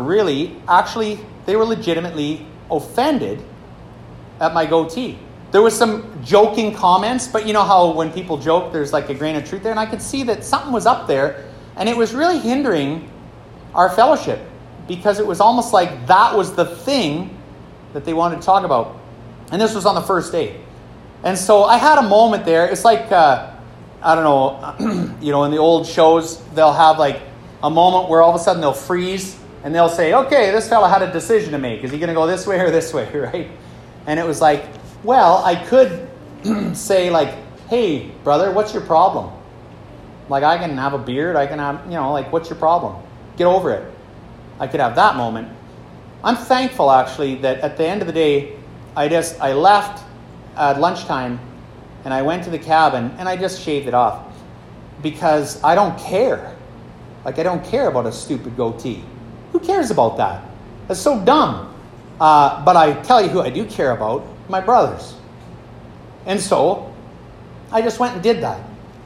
legitimately offended at my goatee. There was some joking comments, but you know how when people joke, there's like a grain of truth there. And I could see that something was up there, and it was really hindering our fellowship because it was almost like that was the thing that they wanted to talk about. And this was on the first day. And so I had a moment there. It's like, I don't know, you know, in the old shows, they'll have like a moment where all of a sudden they'll freeze and they'll say, okay, this fella had a decision to make. Is he going to go this way or this way, right? And it was like, well, I could say like, hey, brother, what's your problem? Like, I can have a beard. I can have, you know, like, what's your problem? Get over it. I could have that moment. I'm thankful, actually, that at the end of the day, I left at lunchtime and I went to the cabin and I just shaved it off because I don't care. Like, I don't care about a stupid goatee. Who cares about that? That's so dumb. But I tell you who I do care about, my brothers. And so I just went and did that.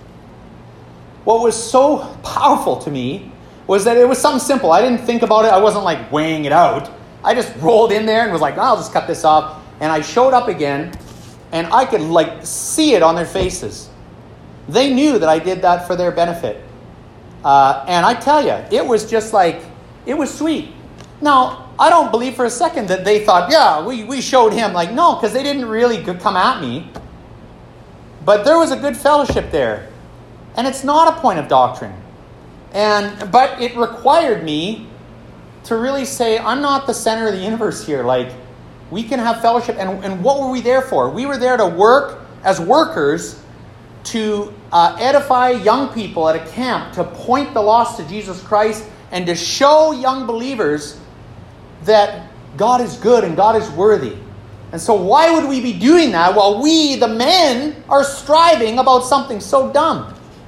What was so powerful to me was that it was something simple. I didn't think about it. I wasn't like weighing it out. I just rolled in there and was like, I'll just cut this off. And I showed up again, and I could like see it on their faces. They knew that I did that for their benefit. And I tell you, it was just like, it was sweet. Now, I don't believe for a second that they thought, yeah, we showed him. Like, no, because they didn't really come at me. But there was a good fellowship there. And it's not a point of doctrine. But it required me to really say, I'm not the center of the universe here. Like, we can have fellowship. And what were we there for? We were there to work as workers to edify young people at a camp, to point the lost to Jesus Christ, and to show young believers that God is good and God is worthy. And so why would we be doing that while we, the men, are striving about something so dumb?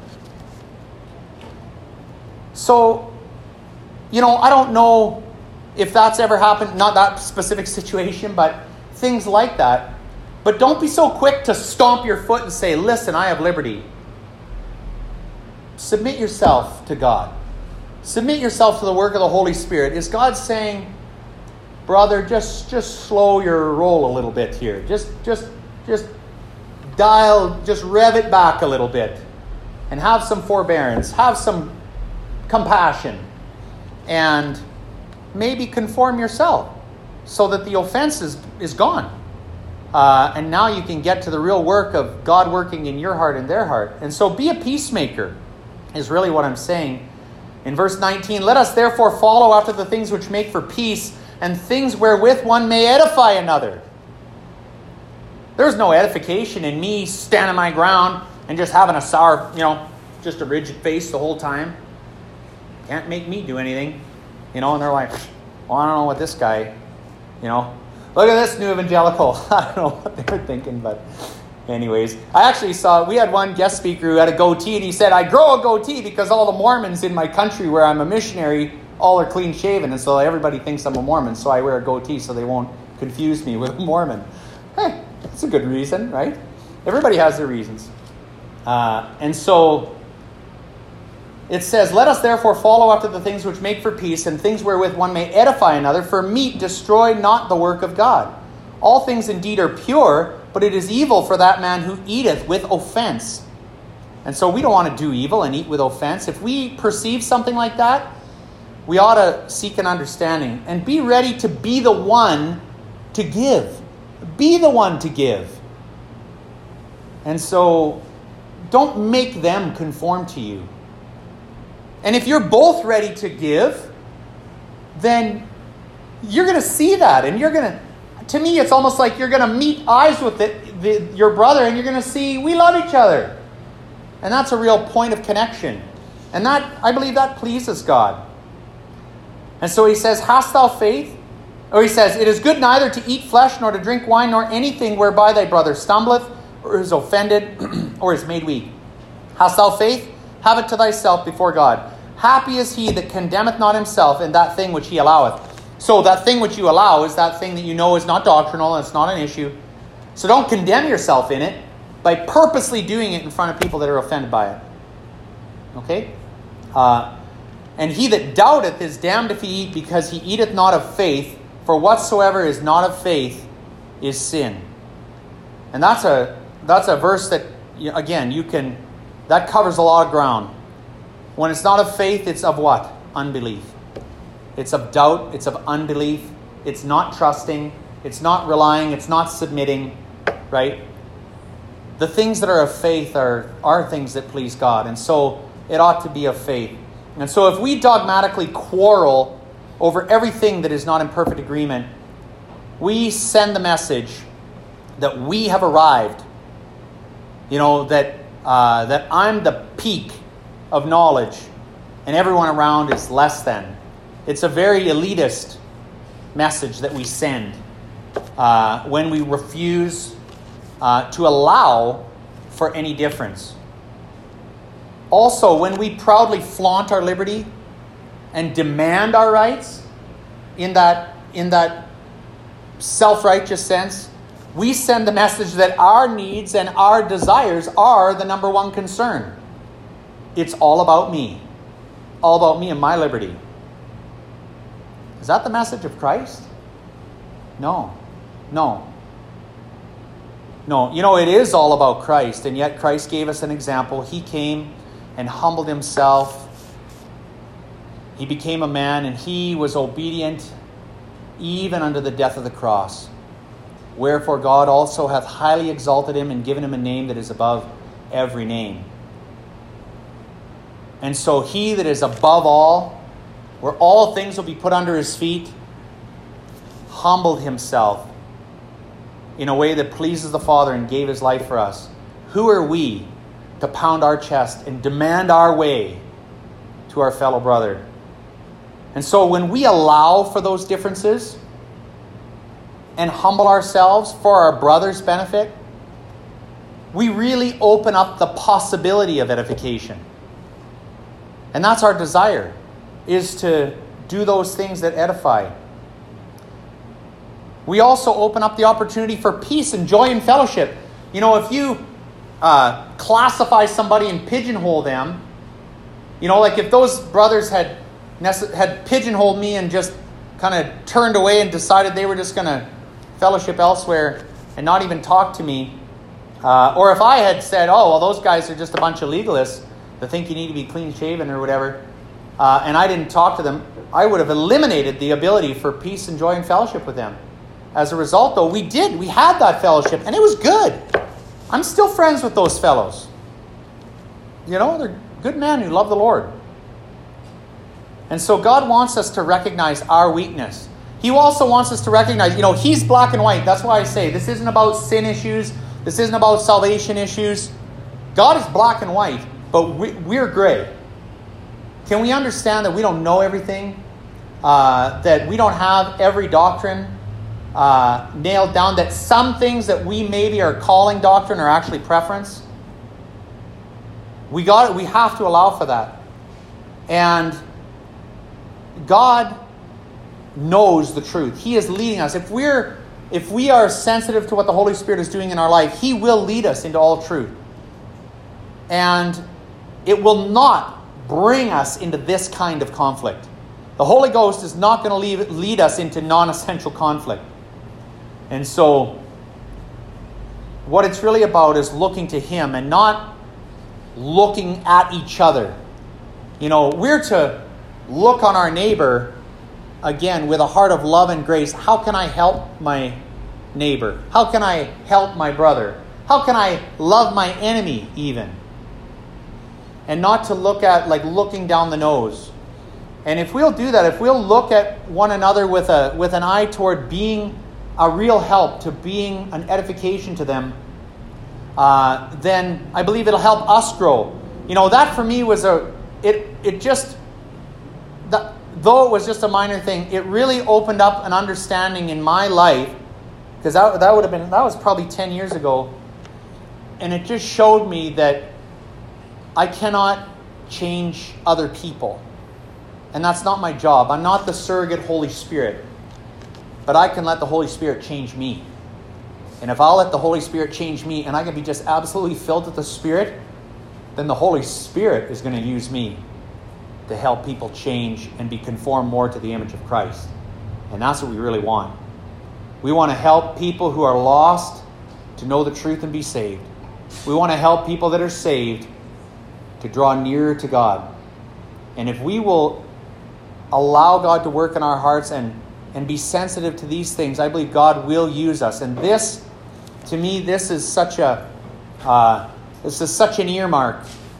So, you know, I don't know if that's ever happened, not that specific situation, but things like that. But don't be so quick to stomp your foot and say, listen, I have liberty. Submit yourself to God. Submit yourself to the work of the Holy Spirit. Is God saying, brother, just slow your roll a little bit here. Just rev it back a little bit. And have some forbearance. Have some compassion. And maybe conform yourself so that the offense is gone. And now you can get to the real work of God working in your heart and their heart. And so be a peacemaker is really what I'm saying. In verse 19, let us therefore follow after the things which make for peace and things wherewith one may edify another. There's no edification in me standing my ground and just having a sour, just a rigid face the whole time. Can't make me do anything. And they're like, well, I don't know what this guy, look at this new evangelical. I don't know what they were thinking, but anyways. I actually we had one guest speaker who had a goatee, and he said, I grow a goatee because all the Mormons in my country where I'm a missionary, all are clean shaven, and so everybody thinks I'm a Mormon, so I wear a goatee so they won't confuse me with a Mormon. Hey, that's a good reason, right? Everybody has their reasons. And so it says, let us therefore follow after the things which make for peace and things wherewith one may edify another, for meat destroy not the work of God. All things indeed are pure, but it is evil for that man who eateth with offense. And so we don't want to do evil and eat with offense. If we perceive something like that, we ought to seek an understanding and be ready to be the one to give. Be the one to give. And so don't make them conform to you. And if you're both ready to give, then you're going to see that. And to me, it's almost like you're going to meet eyes with your brother and you're going to see, we love each other. And that's a real point of connection. And I believe that pleases God. And so he says, hast thou faith? Or he says, it is good neither to eat flesh, nor to drink wine, nor anything whereby thy brother stumbleth, or is offended, or is made weak. Hast thou faith? Have it to thyself before God. Happy is he that condemneth not himself in that thing which he alloweth. So that thing which you allow is that thing that you know is not doctrinal, and it's not an issue. So don't condemn yourself in it by purposely doing it in front of people that are offended by it. Okay? And he that doubteth is damned if he eat, because he eateth not of faith. For whatsoever is not of faith is sin. And that's a verse that, again, that covers a lot of ground. When it's not of faith, it's of what? Unbelief. It's of doubt. It's of unbelief. It's not trusting. It's not relying. It's not submitting. Right? The things that are of faith are things that please God. And so it ought to be of faith. And so if we dogmatically quarrel over everything that is not in perfect agreement, we send the message that we have arrived. That I'm the peak of knowledge and everyone around is less than. It's a very elitist message that we send when we refuse to allow for any difference. Also, when we proudly flaunt our liberty and demand our rights in that self-righteous sense, we send the message that our needs and our desires are the number one concern. It's all about me. All about me and my liberty. Is that the message of Christ? No. It is all about Christ, and yet Christ gave us an example. He came and humbled himself. He became a man, and he was obedient even unto the death of the cross. Wherefore God also hath highly exalted him and given him a name that is above every name. And so he that is above all, where all things will be put under his feet, humbled himself in a way that pleases the Father and gave his life for us. Who are we to pound our chest and demand our way to our fellow brother? And so when we allow for those differences and humble ourselves for our brother's benefit, we really open up the possibility of edification. And that's our desire, is to do those things that edify. We also open up the opportunity for peace and joy and fellowship. If you classify somebody and pigeonhole them, like if those brothers had pigeonholed me and just kind of turned away and decided they were just going to fellowship elsewhere and not even talk to me, or if I had said, those guys are just a bunch of legalists that think you need to be clean shaven or whatever, and I didn't talk to them, I would have eliminated the ability for peace and joy and fellowship with them. As a result, though, we had that fellowship, and it was good. I'm still friends with those fellows. They're good men who love the Lord. And so God wants us to recognize our weakness. He also wants us to recognize, He's black and white. That's why I say this isn't about sin issues. This isn't about salvation issues. God is black and white, but we're gray. Can we understand that we don't know everything? That we don't have every doctrine nailed down, that some things that we maybe are calling doctrine are actually preference? We have to allow for that. And God knows the truth. He is leading us. If we are sensitive to what the Holy Spirit is doing in our life, He will lead us into all truth. And it will not bring us into this kind of conflict. The Holy Ghost is not going to lead us into non-essential conflict. And so, what it's really about is looking to Him and not looking at each other. We're to look on our neighbor, again, with a heart of love and grace. How can I help my neighbor? How can I help my brother? How can I love my enemy even? And not to look at looking down the nose. And if we'll do that, if we'll look at one another with an eye toward being a real help, to being an edification to them, then I believe it'll help us grow. That for me was though it was just a minor thing, it really opened up an understanding in my life, because that was probably 10 years ago, and it just showed me that I cannot change other people. And that's not my job. I'm not the surrogate Holy Spirit. But I can let the Holy Spirit change me. And if I'll let the Holy Spirit change me, and I can be just absolutely filled with the Spirit, then the Holy Spirit is going to use me. to help people change and be conformed more to the image of Christ. And that's what we really want. We want to help people who are lost to know the truth and be saved. We want to help people that are saved to draw nearer to God. And if we will allow God to work in our hearts and be sensitive to these things, I believe God will use us. And this, to me, this is such an earmark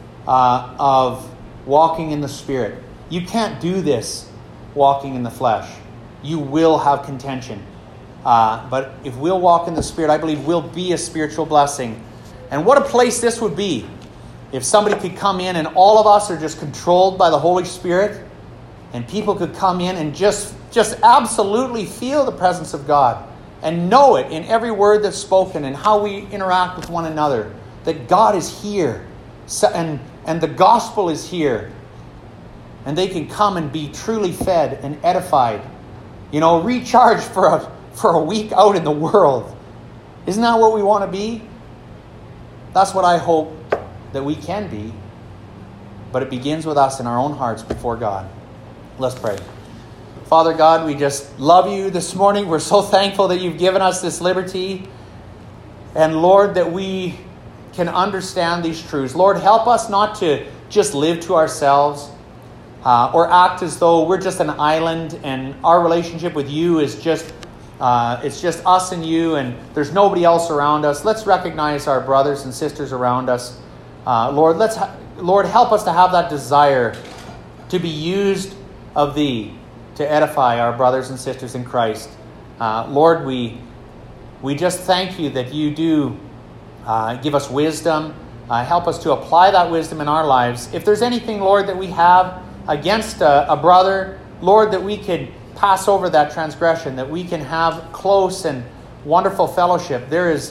of walking in the Spirit. You can't do this walking in the flesh. You will have contention. But if we'll walk in the Spirit, I believe we'll be a spiritual blessing. And what a place this would be if somebody could come in and all of us are just controlled by the Holy Spirit, and people could come in and just absolutely feel the presence of God and know it in every word that's spoken and how we interact with one another, that God is here and the gospel is here, and they can come and be truly fed and edified, recharged for a week out in the world. Isn't that what we want to be? That's what I hope that we can be. But it begins with us in our own hearts before God. Let's pray. Father God, we just love you this morning. We're so thankful that you've given us this liberty. And Lord, that we can understand these truths. Lord, help us not to just live to ourselves or act as though we're just an island and our relationship with you is just it's just us and you and there's nobody else around us. Let's recognize our brothers and sisters around us. Lord, Lord, help us to have that desire to be used of thee to edify our brothers and sisters in Christ. Lord, we just thank you that you do give us wisdom. Help us to apply that wisdom in our lives. If there's anything, Lord, that we have against a brother, Lord, that we could pass over that transgression, that we can have close and wonderful fellowship. There is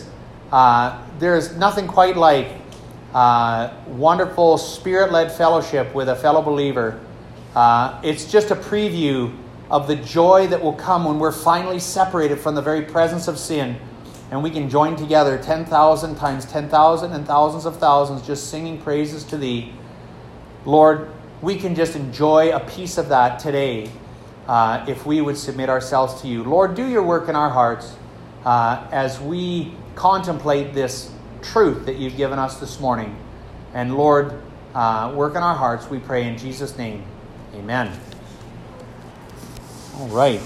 nothing quite like wonderful Spirit-led fellowship with a fellow believer. It's just a preview of the joy that will come when we're finally separated from the very presence of sin and we can join together 10,000 times 10,000 and thousands of thousands just singing praises to thee. Lord, we can just enjoy a piece of that today if we would submit ourselves to you. Lord, do your work in our hearts as we contemplate this truth that you've given us this morning. And Lord, work in our hearts, we pray in Jesus' name. Amen. All right.